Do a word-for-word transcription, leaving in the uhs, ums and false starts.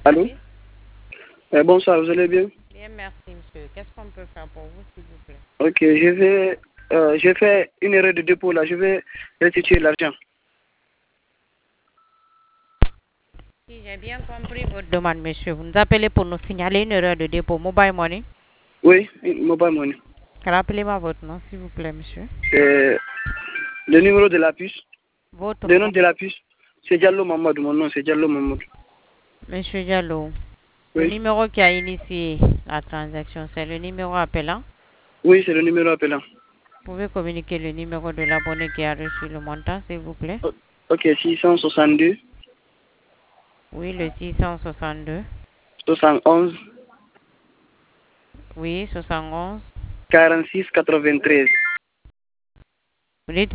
Allô? Oui. Euh, bonsoir, vous allez bien? Bien, merci, monsieur. Qu'est-ce qu'on peut faire pour vous, s'il vous plaît? Ok, je vais, euh, j'ai fait une erreur de dépôt là, je vais restituer l'argent. Si j'ai bien compris votre demande, monsieur, vous nous appelez pour nous signaler une erreur de dépôt Mobile Money. Oui, mobile money. Rappelez-moi votre nom, s'il vous plaît, monsieur. C'est le numéro de la puce. Votre Le nom? nom de la puce, c'est Diallo Mamadou. Mon nom, c'est Diallo Mamadou. Monsieur Diallo, le Oui, numéro qui a initié la transaction, c'est le numéro appelant. oui, c'est le numéro appelant. Vous pouvez communiquer le numéro de l'abonné qui a reçu le montant, s'il vous plaît? O- Ok, six cent soixante-deux, Oui, le six cent soixante-deux. soixante et onze, Oui, soixante et onze. quarante-six, quatre-vingt-treize. Vous dites